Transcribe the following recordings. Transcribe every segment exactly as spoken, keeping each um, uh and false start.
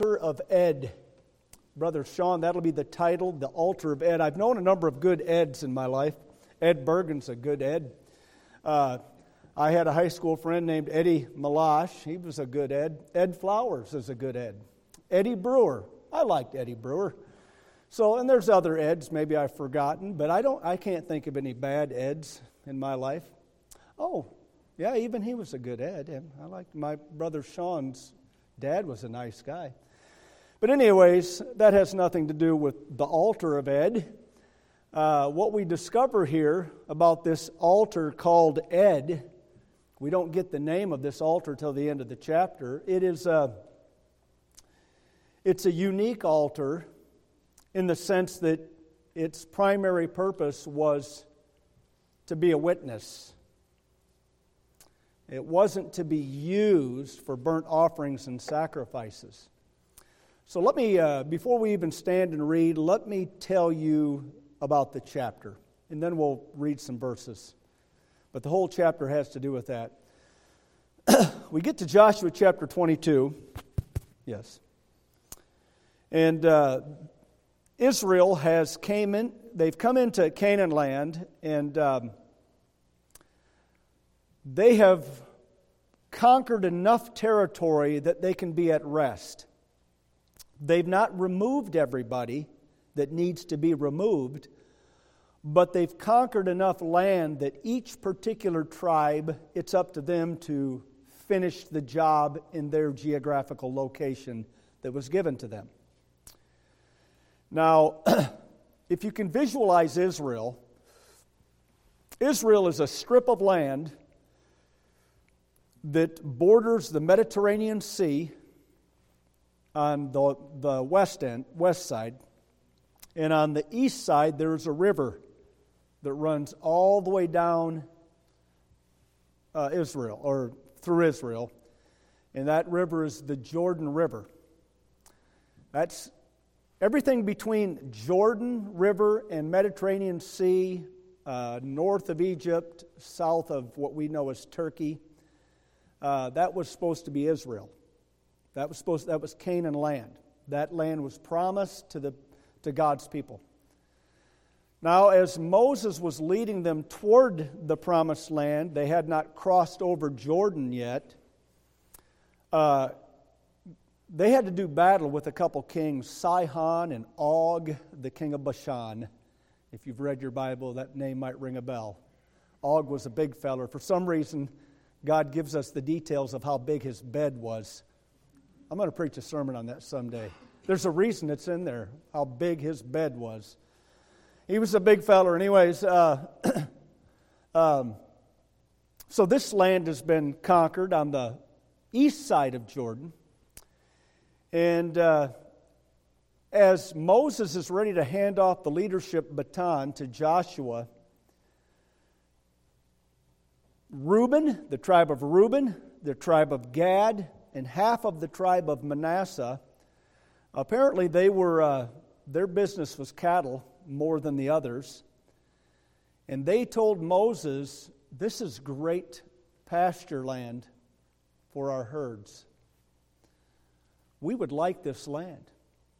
of Ed. Brother Sean, that'll be the title, The Altar of Ed. I've known a number of good Eds in my life. Ed Bergen's a good Ed. Uh, I had a high school friend named Eddie Malash. He was a good Ed. Ed Flowers is a good Ed. Eddie Brewer. I liked Eddie Brewer. So, and there's other Eds maybe I've forgotten, but I don't. I can't think of any bad Eds in my life. Oh, yeah, even he was a good Ed. And I liked my brother Sean's dad was a nice guy. But anyways, that has nothing to do with the altar of Ed. Uh, what we discover here about this altar called Ed, we don't get the name of this altar till the end of the chapter. It is a, it's a unique altar in the sense that its primary purpose was to be a witness. It wasn't to be used for burnt offerings and sacrifices. So let me, uh, before we even stand and read, let me tell you about the chapter, and then we'll read some verses. But the whole chapter has to do with that. We get to Joshua chapter twenty-two. Yes. And uh, Israel has came in, they've come into Canaan land, and um, they have conquered enough territory that they can be at rest. They've not removed everybody that needs to be removed, but they've conquered enough land that each particular tribe, it's up to them to finish the job in their geographical location that was given to them. Now, if you can visualize Israel, Israel is a strip of land that borders the Mediterranean Sea on the, the west end, west side. And on the east side, there's a river that runs all the way down uh, Israel, or through Israel. And that river is the Jordan River. That's everything between Jordan River and Mediterranean Sea, uh, north of Egypt, south of what we know as Turkey. Uh, that was supposed to be Israel. That was supposed. That was Canaan land. That land was promised to the to God's people. Now, as Moses was leading them toward the promised land, they had not crossed over Jordan yet. Uh, they had to do battle with a couple kings, Sihon and Og, the king of Bashan. If you've read your Bible, that name might ring a bell. Og was a big feller. For some reason, God gives us the details of how big his bed was. I'm going to preach a sermon on that someday. There's a reason it's in there, how big his bed was. He was a big feller. Anyways, uh, um, so this land has been conquered on the east side of Jordan. And uh, as Moses is ready to hand off the leadership baton to Joshua, Reuben, the tribe of Reuben, the tribe of Gad, and half of the tribe of Manasseh, apparently they were uh, their business was cattle more than the others. And they told Moses, this is great pasture land for our herds. We would like this land.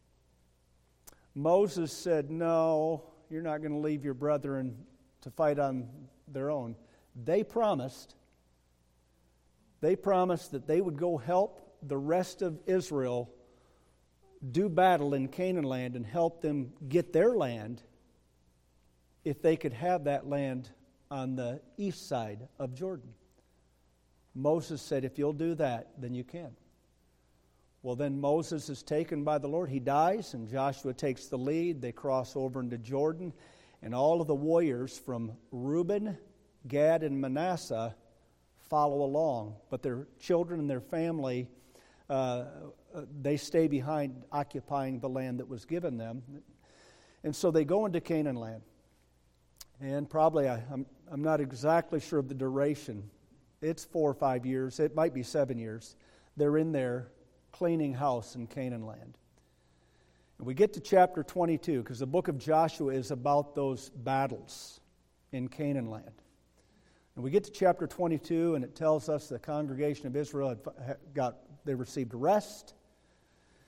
Moses said, no, you're not going to leave your brethren to fight on their own. They promised They promised that they would go help the rest of Israel do battle in Canaan land and help them get their land if they could have that land on the east side of Jordan. Moses said, if you'll do that, then you can. Well, then Moses is taken by the Lord. He dies, and Joshua takes the lead. They cross over into Jordan, and all of the warriors from Reuben, Gad, and Manasseh follow along, but their children and their family, uh, they stay behind occupying the land that was given them. And so they go into Canaan land. And probably, I, I'm, I'm not exactly sure of the duration. It's four or five years. It might be seven years. They're in there cleaning house in Canaan land. And we get to chapter twenty-two, because the book of Joshua is about those battles in Canaan land. And we get to chapter twenty-two, and it tells us the congregation of Israel had got, they received rest.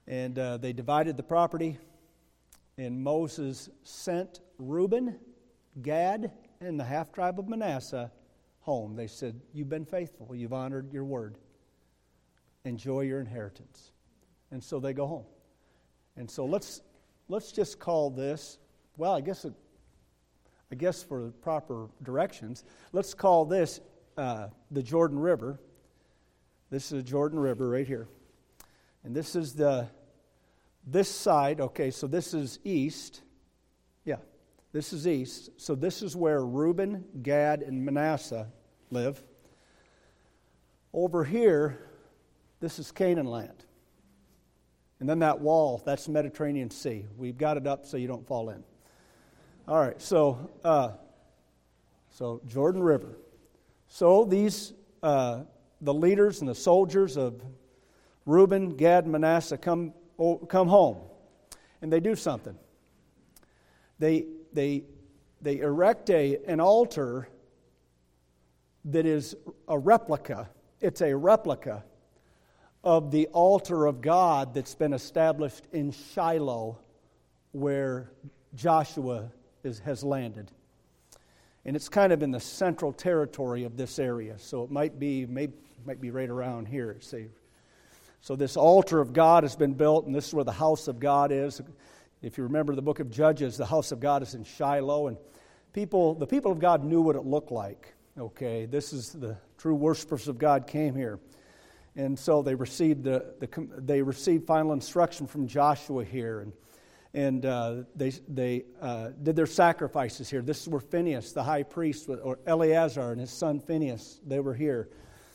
And uh, they divided the property. And Moses sent Reuben, Gad, and the half-tribe of Manasseh home. They said, you've been faithful. You've honored your word. Enjoy your inheritance. And so they go home. And so let's let's just call this, well, I guess it, I guess for the proper directions, let's call this uh, the Jordan River. This is the Jordan River right here. And this is the, this side, okay, so this is east. Yeah, this is east. So this is where Reuben, Gad, and Manasseh live. Over here, this is Canaan land. And then that wall, that's the Mediterranean Sea. We've got it up so you don't fall in. All right, so uh, so Jordan River. So these, uh, the leaders and the soldiers of Reuben, Gad, and Manasseh come come home, and they do something. They they they erect a an altar that is a replica. It's a replica of the altar of God that's been established in Shiloh, where Joshua is, has landed. And it's kind of in the central territory of this area, so it might be maybe might be right around here. See, so this altar of God has been built, and this is where the house of God is. If you remember the book of Judges, the house of God is in Shiloh, and people, the people of God knew what it looked like. Okay, this is the true worshipers of God came here. And so they received the, the they received final instruction from Joshua here, and and uh, they they uh, did their sacrifices here. This is where Phinehas, the high priest, or Eleazar and his son Phinehas, they were here.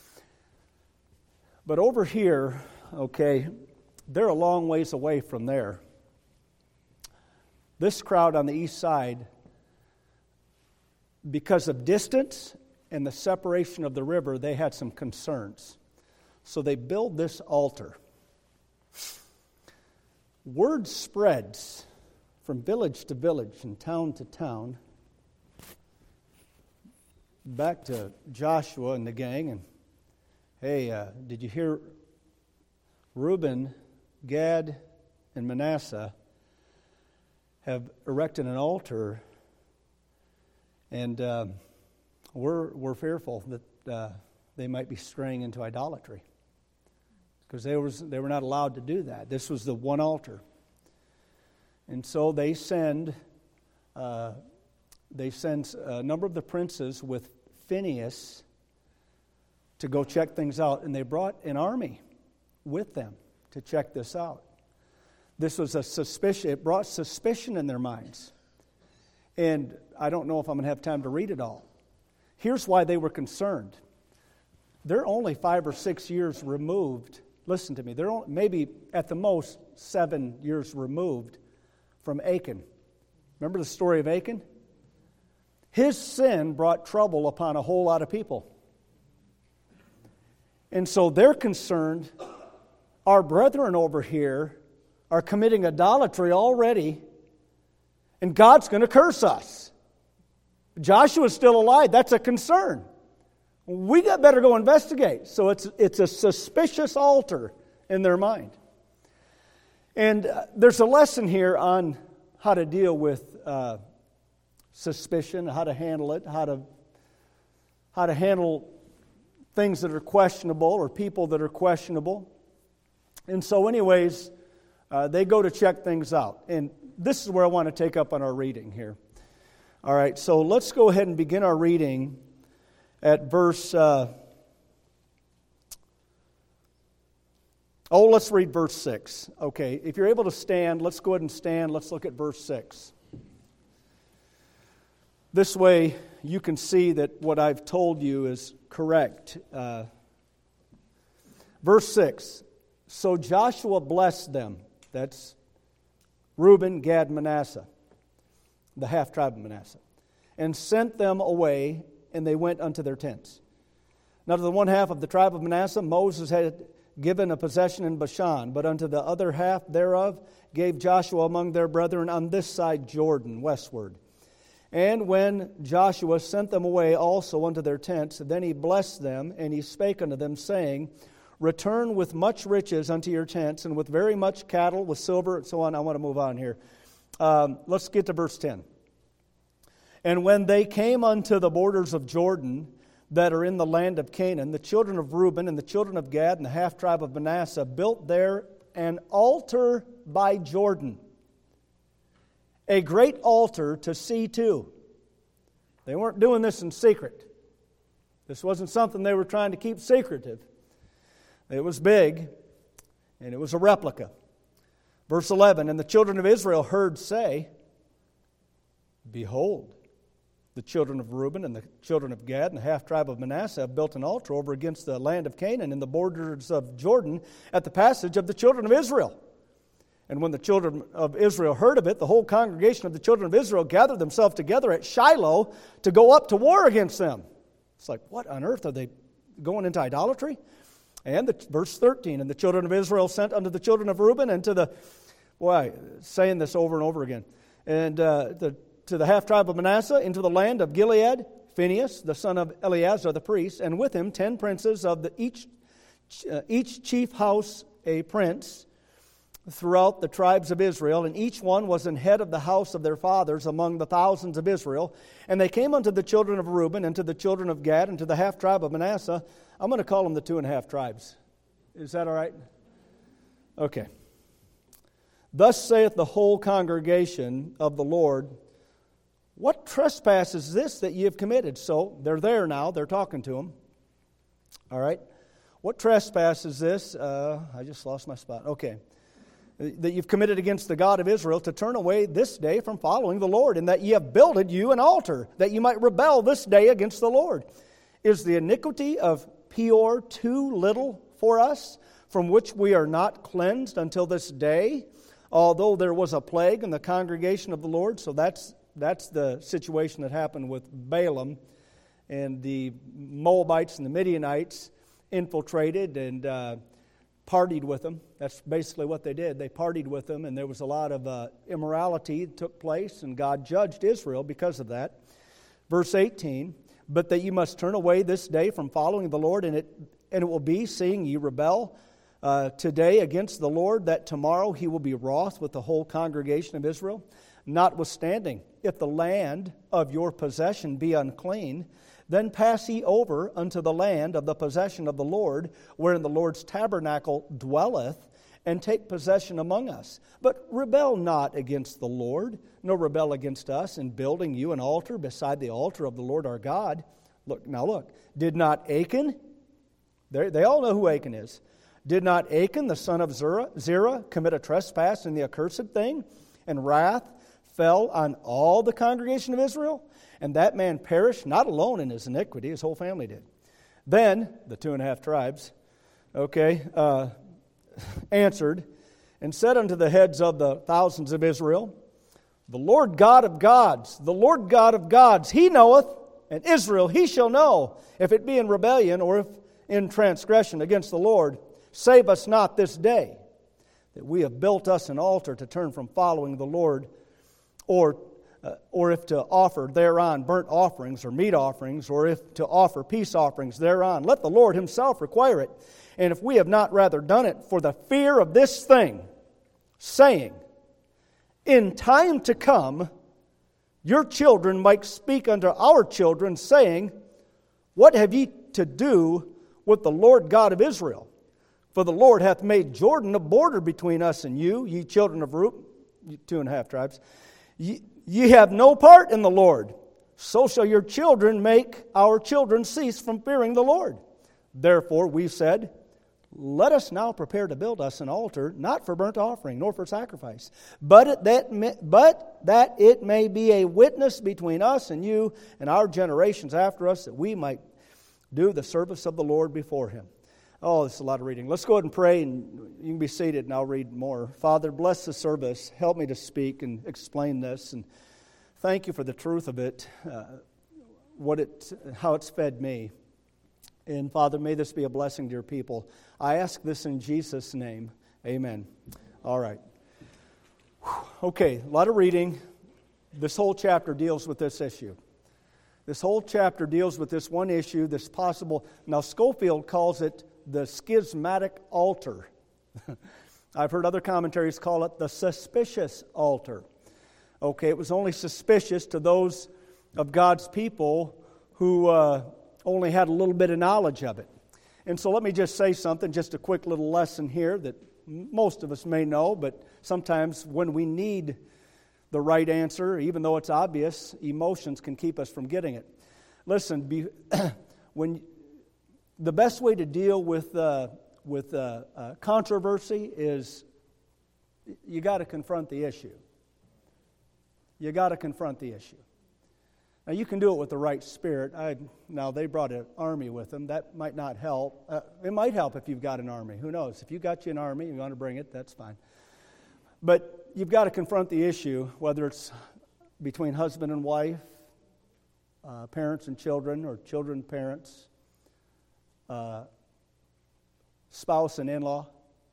But over here, okay, they're a long ways away from there. This crowd on the east side, because of distance and the separation of the river, they had some concerns. So they build this altar. Word spreads from village to village and town to town back to Joshua and the gang. And hey, uh, did you hear Reuben, Gad, and Manasseh have erected an altar, and uh, we're we're fearful that uh, they might be straying into idolatry. Because they, was, they were not allowed to do that. This was the one altar. And so they send uh, they send a number of the princes with Phinehas to go check things out. And they brought an army with them to check this out. This was a suspicion. It brought suspicion in their minds. And I don't know if I'm going to have time to read it all. Here's why they were concerned. They're only five or six years removed. Listen to me. They're only, maybe at the most seven years removed from Achan. Remember the story of Achan? His sin brought trouble upon a whole lot of people. And so they're concerned, our brethren over here are committing idolatry already, and God's going to curse us. Joshua's still alive. That's a concern. We got better go investigate. So it's it's a suspicious altar in their mind. And uh, there's a lesson here on how to deal with uh, suspicion, how to handle it, how to how to handle things that are questionable or people that are questionable. And so anyways, uh, they go to check things out. And this is where I want to take up on our reading here. All right, so let's go ahead and begin our reading at verse, uh, oh, let's read verse six. Okay, if you're able to stand, let's go ahead and stand. Let's look at verse six. This way you can see that what I've told you is correct. Uh, verse six, so Joshua blessed them. That's Reuben, Gad, Manasseh, the half-tribe of Manasseh, and sent them away, and they went unto their tents. Now to the one half of the tribe of Manasseh, Moses had given a possession in Bashan, but unto the other half thereof gave Joshua among their brethren on this side Jordan, westward. And when Joshua sent them away also unto their tents, then he blessed them, and he spake unto them, saying, return with much riches unto your tents, and with very much cattle, with silver, and so on. I want to move on here. Um, let's get to verse ten. And when they came unto the borders of Jordan, that are in the land of Canaan, the children of Reuben and the children of Gad and the half-tribe of Manasseh built there an altar by Jordan, a great altar to see to. They weren't doing this in secret. This wasn't something they were trying to keep secretive. It was big, and it was a replica. Verse eleven, and the children of Israel heard say, behold, the children of Reuben and the children of Gad and the half-tribe of Manasseh have built an altar over against the land of Canaan in the borders of Jordan at the passage of the children of Israel. And when the children of Israel heard of it, the whole congregation of the children of Israel gathered themselves together at Shiloh to go up to war against them. It's like, what on earth? Are they going into idolatry? And the, verse thirteen, and the children of Israel sent unto the children of Reuben and to the, boy, saying this over and over again, and uh, the to the half-tribe of Manasseh, into the land of Gilead, Phinehas, the son of Eleazar the priest, and with him ten princes of the each, uh, each chief house a prince, throughout the tribes of Israel, and each one was an head of the house of their fathers among the thousands of Israel. And they came unto the children of Reuben, and to the children of Gad, and to the half-tribe of Manasseh. I'm going to call them the two and a half tribes. Is that all right? Okay. Thus saith the whole congregation of the Lord, what trespass is this that ye have committed? So they're there now. They're talking to them. All right. What trespass is this? Uh, I just lost my spot. Okay. That you've committed against the God of Israel to turn away this day from following the Lord, and that ye have builded you an altar, that you might rebel this day against the Lord. Is the iniquity of Peor too little for us, from which we are not cleansed until this day, although there was a plague in the congregation of the Lord? So that's That's the situation that happened with Balaam, and the Moabites and the Midianites infiltrated and uh, partied with them. That's basically what they did. They partied with them, and there was a lot of uh, immorality that took place, and God judged Israel because of that. Verse eighteen, but that you must turn away this day from following the Lord, and it and it will be, seeing ye rebel uh, today against the Lord, that tomorrow he will be wroth with the whole congregation of Israel. Notwithstanding, if the land of your possession be unclean, then pass ye over unto the land of the possession of the Lord, wherein the Lord's tabernacle dwelleth, and take possession among us. But rebel not against the Lord, nor rebel against us, in building you an altar beside the altar of the Lord our God. Look, now look, did not Achan, they all know who Achan is, did not Achan, the son of Zerah, Zerah, commit a trespass in the accursed thing, and wrath fell on all the congregation of Israel? And that man perished, not alone in his iniquity, his whole family did. Then, the two and a half tribes, okay, uh, answered, and said unto the heads of the thousands of Israel, the Lord God of gods, the Lord God of gods, He knoweth, and Israel He shall know, if it be in rebellion or if in transgression against the Lord. Save us not this day, that we have built us an altar to turn from following the Lord, or uh, or if to offer thereon burnt offerings or meat offerings, or if to offer peace offerings thereon. Let the Lord Himself require it. And if we have not rather done it for the fear of this thing, saying, in time to come, your children might speak unto our children, saying, what have ye to do with the Lord God of Israel? For the Lord hath made Jordan a border between us and you, ye children of Reuben, two and a half tribes. Ye, ye have no part in the Lord. So shall your children make our children cease from fearing the Lord. Therefore we said, let us now prepare to build us an altar, not for burnt offering, nor for sacrifice, but it, that may, but that it may be a witness between us and you and our generations after us, that we might do the service of the Lord before Him. Oh, this is a lot of reading. Let's go ahead and pray, and you can be seated, and I'll read more. Father, bless the service. Help me to speak and explain this, and thank you for the truth of it, uh, what it, how it's fed me. And Father, may this be a blessing to your people. I ask this in Jesus' name. Amen. All right. Okay, a lot of reading. This whole chapter deals with this issue. This whole chapter deals with this one issue, this possible. Now, Schofield calls it the schismatic altar. I've heard other commentaries call it the suspicious altar. Okay, it was only suspicious to those of God's people who uh, only had a little bit of knowledge of it. And so let me just say something, just a quick little lesson here that most of us may know, but sometimes when we need the right answer, even though it's obvious, emotions can keep us from getting it. Listen, be, when the best way to deal with uh, with uh, uh, controversy is you got to confront the issue. You got to confront the issue. Now you can do it with the right spirit. I, now they brought an army with them. That might not help. Uh, it might help if you've got an army. Who knows? If you've got you an army, you want to bring it, that's fine. But you've got to confront the issue, whether it's between husband and wife, uh, parents and children, or children and parents, uh, spouse and in-law,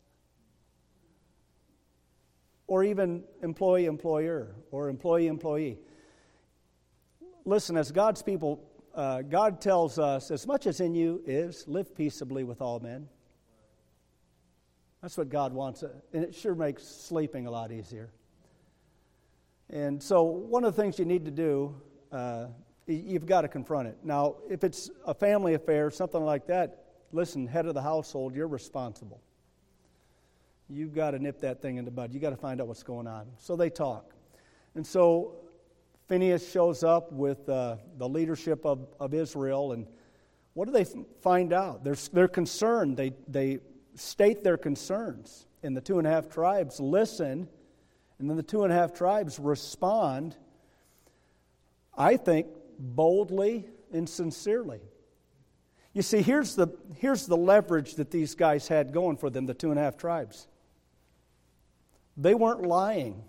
or even employee-employer, or employee-employee. Listen, as God's people, uh, God tells us, as much as in you is, live peaceably with all men. That's what God wants, and it sure makes sleeping a lot easier. And so one of the things you need to do, uh, you've got to confront it. Now, if it's a family affair, something like that, listen, head of the household, you're responsible. You've got to nip that thing in the bud. You've got to find out what's going on. So they talk. And so Phinehas shows up with uh, the leadership of, of Israel, and what do they f- find out? They're, they're concerned. They, they state their concerns, and the two and a half tribes listen, and then the two and a half tribes respond, I think, boldly and sincerely. You see, here's the, here's the leverage that these guys had going for them, the two and a half tribes. They weren't lying.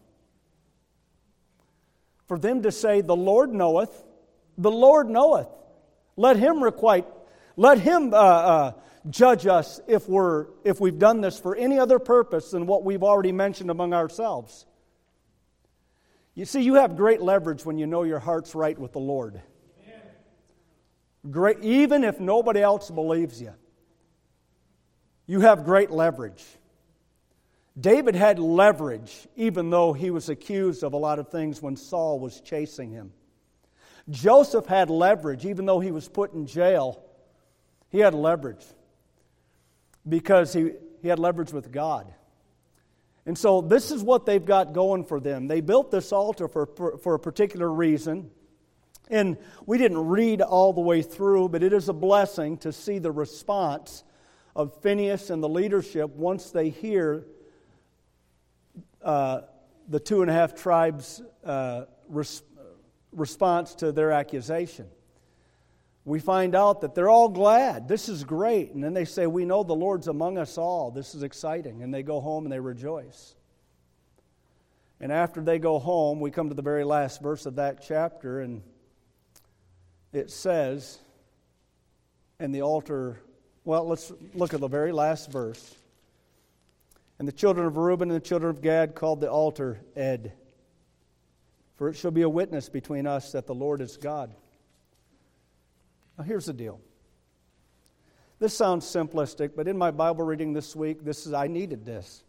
For them to say, the Lord knoweth, the Lord knoweth. Let Him requite, let Him uh, uh, judge us if we're if we've done this for any other purpose than what we've already mentioned among ourselves. You see, you have great leverage when you know your heart's right with the Lord. Great, even if nobody else believes you. You have great leverage. David had leverage, even though he was accused of a lot of things when Saul was chasing him. Joseph had leverage, even though he was put in jail. He had leverage because he, he had leverage with God. And so this is what they've got going for them. They built this altar for, for, for a particular reason. And we didn't read all the way through, but it is a blessing to see the response of Phinehas and the leadership once they hear uh, the two and a half tribes' uh, res- response to their accusation. We find out that they're all glad. This is great. And then they say, we know the Lord's among us all. This is exciting. And they go home and they rejoice. And after they go home, we come to the very last verse of that chapter, and it says, and the altar, well, let's look at the very last verse. And the children of Reuben and the children of Gad called the altar Ed. For it shall be a witness between us that the Lord is God. Now here's the deal. This sounds simplistic, but in my Bible reading this week, this is I needed this.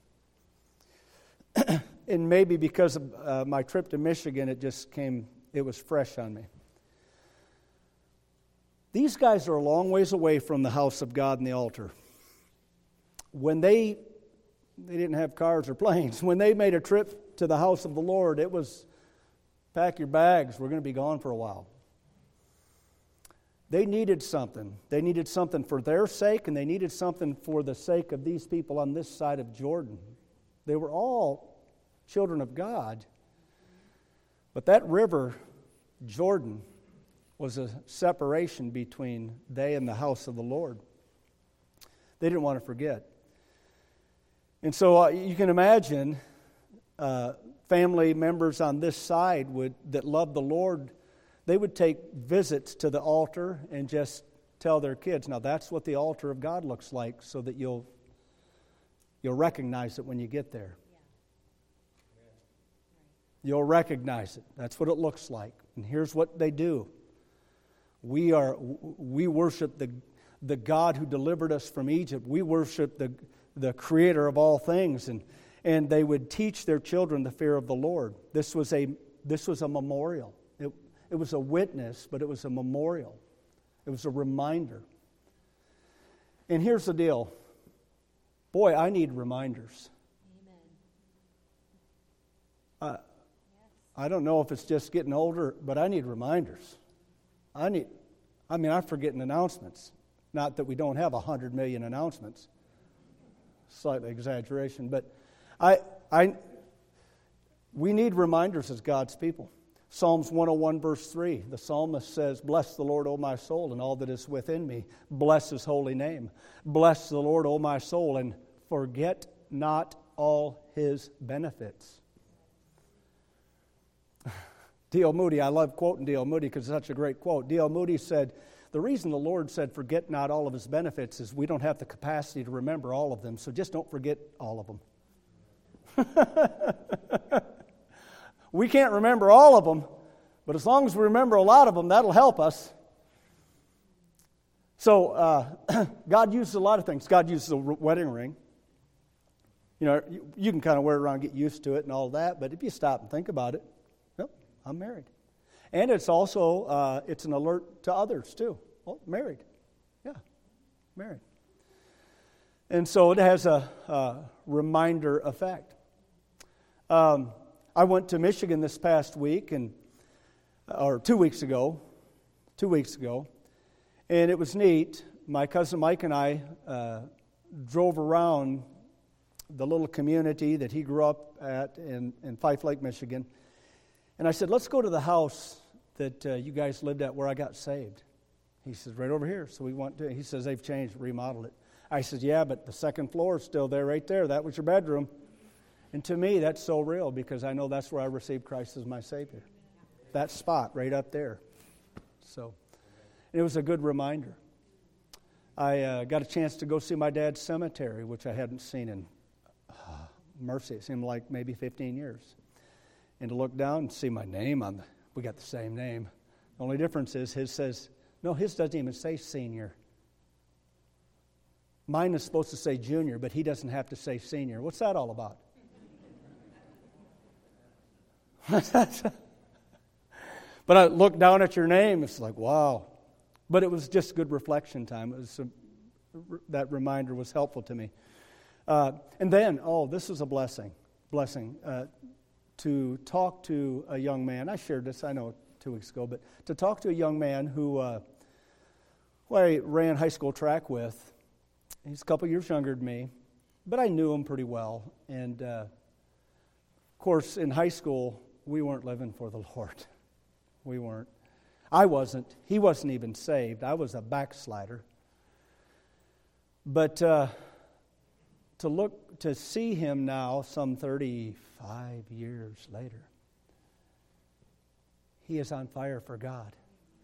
And maybe because of uh, my trip to Michigan, it just came, it was fresh on me. These guys are a long ways away from the house of God and the altar. When they, they didn't have cars or planes, when they made a trip to the house of the Lord, it was, pack your bags, we're going to be gone for a while. They needed something. They needed something for their sake, and they needed something for the sake of these people on this side of Jordan. They were all children of God. But that river, Jordan, was a separation between they and the house of the Lord. They didn't want to forget. And so uh, you can imagine uh, family members on this side would that loved the Lord, they would take visits to the altar and just tell their kids, now that's what the altar of God looks like, so that you'll you'll recognize it when you get there. You'll recognize it. That's what it looks like. And here's what they do. We are we worship the the God who delivered us from Egypt. We worship the, the creator of all things. And, and they would teach their children the fear of the Lord. This was a, this was a memorial. It, it was a witness, but it was a memorial. It was a reminder. And here's the deal. Boy, I need reminders. Amen. Uh, I don't know if it's just getting older, but I need reminders. I need, I mean, I'm forgetting announcements. Not that we don't have a hundred million announcements. Slightly exaggeration, but I, I, we need reminders as God's people. Psalms one oh one, verse three, the psalmist says, "Bless the Lord, O my soul, and all that is within me. Bless His holy name. Bless the Lord, O my soul, and forget not all His benefits." D L Moody, I love quoting D L Moody because it's such a great quote. D L Moody said, the reason the Lord said, forget not all of His benefits is we don't have the capacity to remember all of them, so just don't forget all of them. We can't remember all of them, but as long as we remember a lot of them, that'll help us. So uh, God uses a lot of things. God uses a wedding ring. You know, you, you can kind of wear it around, get used to it and all that, but if you stop and think about it, well, I'm married. And it's also, uh, it's an alert to others too. Oh, married. Yeah, married. And so it has a, a reminder effect. Um, I went to Michigan this past week, and or two weeks ago, two weeks ago, and it was neat. My cousin Mike and I uh, drove around the little community that he grew up at in, in Fife Lake, Michigan. And I said, let's go to the house that uh, you guys lived at where I got saved. He says, right over here. So we went to, he says, they've changed, remodeled it. I said, yeah, but the second floor is still there right there. That was your bedroom. And to me, that's so real because I know that's where I received Christ as my Savior. That spot right up there. So, and it was a good reminder. I uh, got a chance to go see my dad's cemetery, which I hadn't seen in, uh, mercy, it seemed like maybe fifteen years. And to look down and see my name on the, we got the same name. The only difference is his says, no, his doesn't even say senior. Mine is supposed to say junior, but he doesn't have to say senior. What's that all about? But I look down at your name, it's like, wow. But it was just good reflection time. It was a, that reminder was helpful to me. Uh, and then, oh, this is a blessing, blessing. Uh, to talk to a young man, I shared this, I know, two weeks ago, but to talk to a young man who, uh, who I ran high school track with. He's a couple years younger than me, but I knew him pretty well. And, uh, of course, in high school, we weren't living for the Lord. We weren't. I wasn't. He wasn't even saved. I was a backslider. But uh, to look, to see him now, some thirty-five years later, he is on fire for God.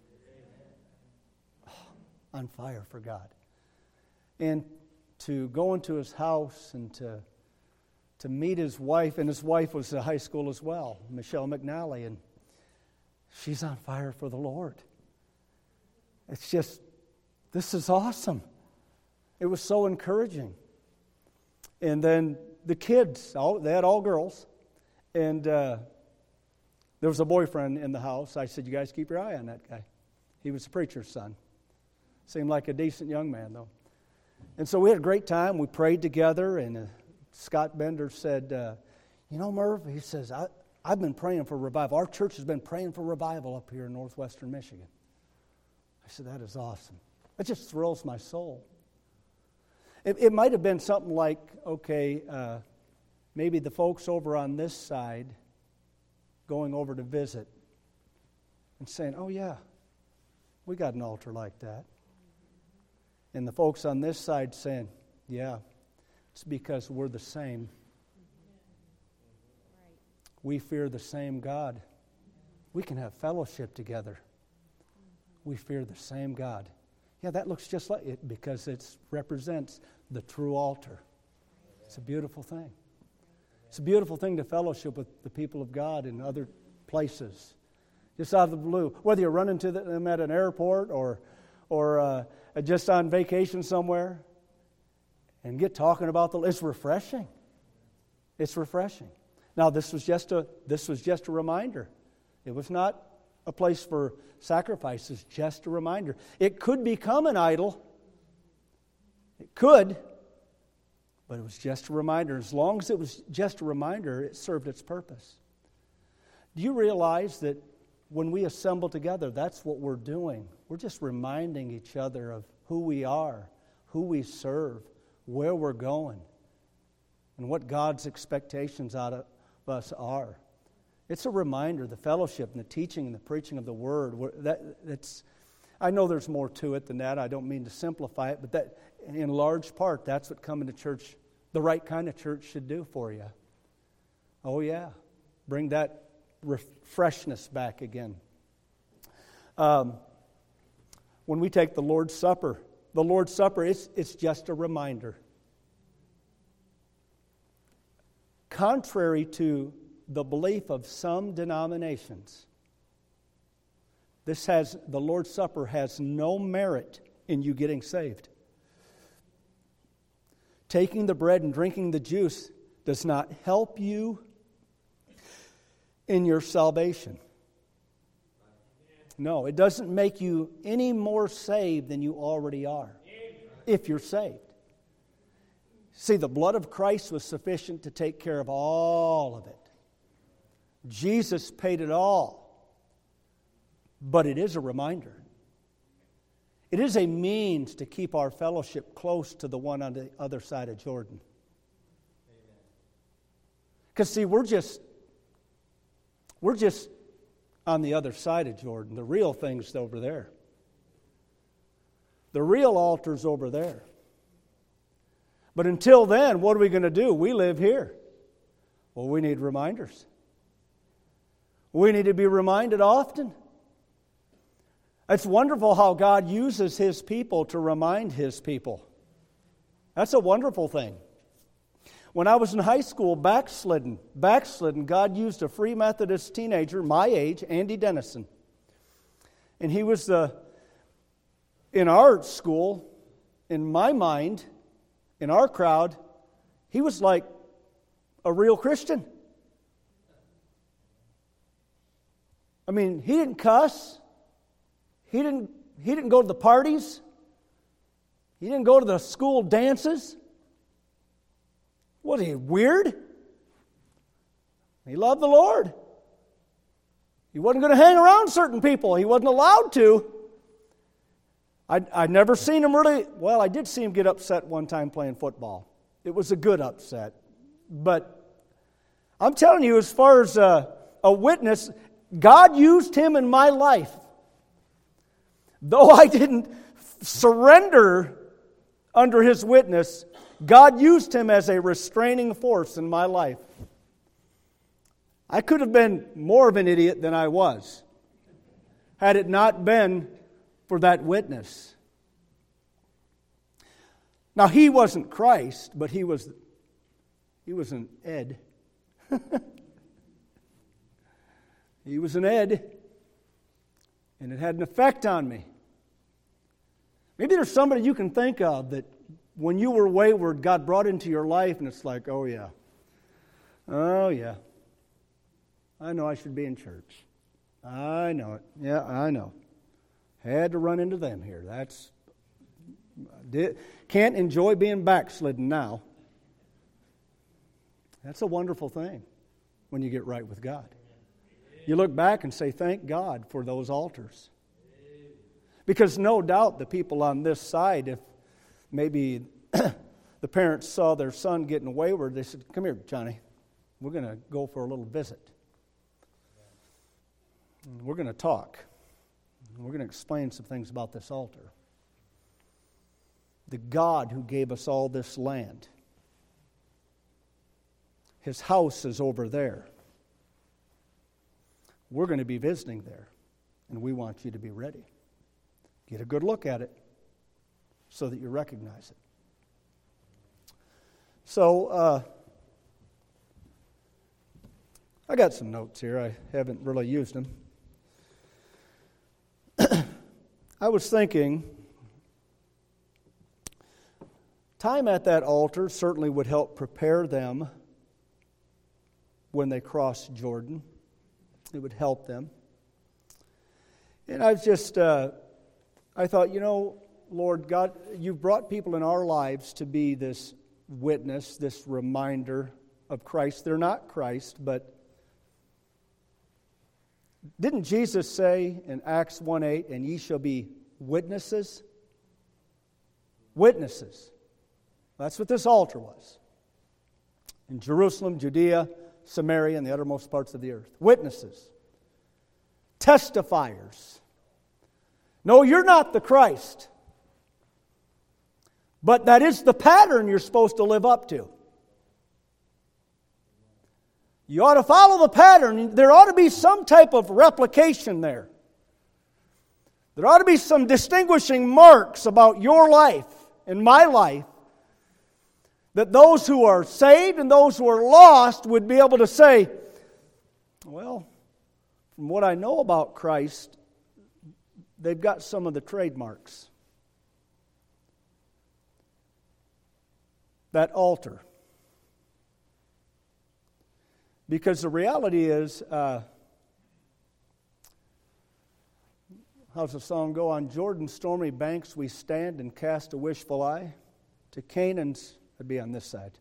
Oh, on fire for God. And to go into his house and to to meet his wife, and his wife was at high school as well, Michelle McNally, and she's on fire for the Lord. It's just, this is awesome. It was so encouraging. And then the kids, all, they had all girls, and uh, there was a boyfriend in the house. I said, you guys keep your eye on that guy. He was a preacher's son. Seemed like a decent young man, though. And so we had a great time. We prayed together, and uh, Scott Bender said, uh, you know, Merv, he says, I, I've been praying for revival. Our church has been praying for revival up here in northwestern Michigan. I said, that is awesome. It just thrills my soul. It, it might have been something like, okay, uh, maybe the folks over on this side going over to visit and saying, oh, yeah, we got an altar like that. And the folks on this side saying, yeah, it's because we're the same. We fear the same God. We can have fellowship together. We fear the same God. Yeah, that looks just like it because it represents the true altar. It's a beautiful thing. It's a beautiful thing to fellowship with the people of God in other places. Just out of the blue. Whether you run into them at an airport or or uh, just on vacation somewhere and get talking about the, it's refreshing. It's refreshing. Now, this was just a this was just a reminder. It was not a place for sacrifices, just a reminder. It could become an idol. It could, but it was just a reminder. As long as it was just a reminder, it served its purpose. Do you realize that when we assemble together, that's what we're doing? We're just reminding each other of who we are, who we serve, where we're going, and what God's expectations out of us are. It's a reminder, the fellowship and the teaching and the preaching of the Word. That, that's, I know there's more to it than that. I don't mean to simplify it, but that, in large part, that's what coming to church, the right kind of church, should do for you. Oh, yeah. Bring that freshness back again. Um, when we take the Lord's Supper, the Lord's Supper, it's, it's just a reminder. Contrary to the belief of some denominations, this has the Lord's Supper has no merit in you getting saved. Taking the bread and drinking the juice does not help you in your salvation. No, it doesn't make you any more saved than you already are, if you're saved. See, the blood of Christ was sufficient to take care of all of it. Jesus paid it all. But it is a reminder. It is a means to keep our fellowship close to the one on the other side of Jordan. Because see, we're just we're just on the other side of Jordan. The real thing's over there. The real altar's over there. But until then, what are we going to do? We live here. Well, we need reminders. We need to be reminded often. It's wonderful how God uses His people to remind His people. That's a wonderful thing. When I was in high school, backslidden, backslidden, God used a Free Methodist teenager, my age, Andy Dennison. And he was the, in our school, in my mind, in our crowd, he was like a real Christian. I mean, he didn't cuss. He didn't, he didn't go to the parties. He didn't go to the school dances. Was he weird? He loved the Lord. He wasn't going to hang around certain people. He wasn't allowed to. I'd, I'd never seen him really... Well, I did see him get upset one time playing football. It was a good upset. But I'm telling you, as far as a, a witness, God used him in my life. Though I didn't surrender under His witness, God used him as a restraining force in my life. I could have been more of an idiot than I was had it not been for that witness. Now, he wasn't Christ, but he was, he was an Ed. He was an Ed, and it had an effect on me. Maybe there's somebody you can think of that when you were wayward, God brought into your life, and it's like, oh yeah, oh yeah, I know I should be in church. I know it. Yeah, I know. Had to run into them here. That's did, can't enjoy being backslidden now. That's a wonderful thing when you get right with God. You look back and say, thank God for those altars. Because no doubt the people on this side, if maybe the parents saw their son getting wayward, they said, come here, Johnny. We're going to go for a little visit. We're going to talk. We're going to explain some things about this altar. The God who gave us all this land. His house is over there. We're going to be visiting there, and we want you to be ready. Get a good look at it so that you recognize it. So, uh, I got some notes here. I haven't really used them. I was thinking Time at that altar certainly would help prepare them when they crossed Jordan. It would help them. And I was just, uh, I thought, you know, Lord God, you've brought people in our lives to be this witness, this reminder of Christ. They're not Christ, but didn't Jesus say in Acts one eight, and ye shall be witnesses? Witnesses. That's what this altar was. In Jerusalem, Judea, Samaria, and the uttermost parts of the earth. Witnesses. Testifiers. No, you're not the Christ. But that is the pattern you're supposed to live up to. You ought to follow the pattern. There ought to be some type of replication there. There ought to be some distinguishing marks about your life and my life, that those who are saved and those who are lost would be able to say, well, from what I know about Christ, they've got some of the trademarks. That altar. Because the reality is, uh, how's the song go? On Jordan's stormy banks we stand and cast a wishful eye. To Canaan's, I'd be on this side.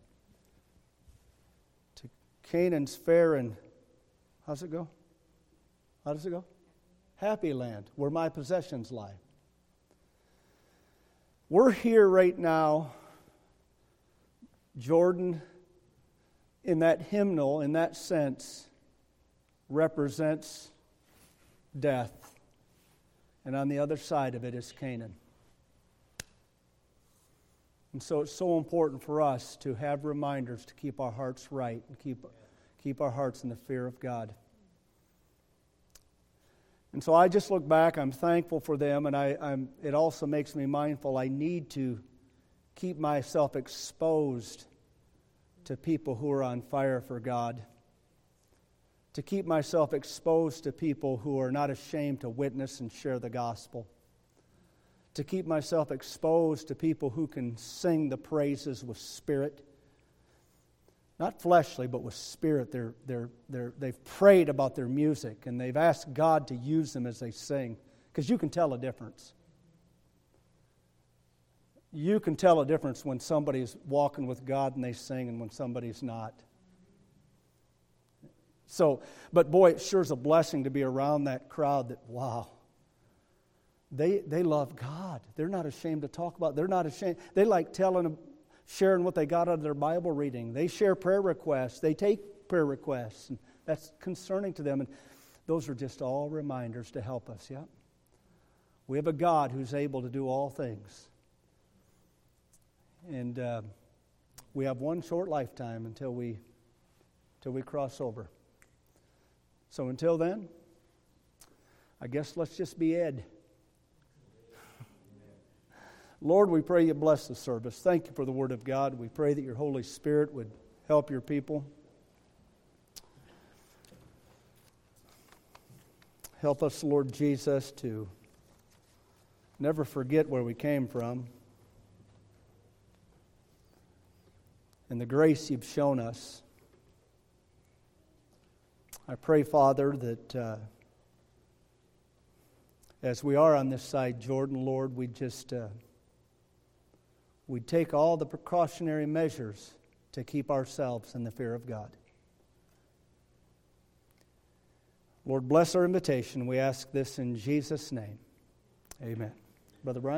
To Canaan's fair and, how's it go? How does it go? Happy land, where my possessions lie. We're here right now, Jordan, in that hymnal, in that sense, represents death. And on the other side of it is Canaan. And so it's so important for us to have reminders to keep our hearts right and keep, keep our hearts in the fear of God. And so I just look back, I'm thankful for them, and I, I'm, it also makes me mindful I need to keep myself exposed to people who are on fire for God, to keep myself exposed to people who are not ashamed to witness and share the gospel, to keep myself exposed to people who can sing the praises with spirit, not fleshly, but with spirit. They're, they're, they're, they've prayed about their music, and they've asked God to use them as they sing, because you can tell a difference. You can tell a difference when somebody's walking with God and they sing and when somebody's not. So, but boy, it sure is a blessing to be around that crowd that, wow, they they love God. They're not ashamed to talk about it. They're not ashamed. They like telling them, sharing what they got out of their Bible reading. They share prayer requests. They take prayer requests. And that's concerning to them. And those are just all reminders to help us, yeah? We have a God who's able to do all things. And uh, we have one short lifetime until we, until we cross over. So until then, I guess let's just be Ed. Lord, we pray you bless the service. Thank you for the Word of God. We pray that your Holy Spirit would help your people. Help us, Lord Jesus, to never forget where we came from and the grace you've shown us. I pray, Father, that uh, as we are on this side, Jordan, Lord, we just uh, we take all the precautionary measures to keep ourselves in the fear of God. Lord, bless our invitation. We ask this in Jesus' name. Amen. Brother Brian?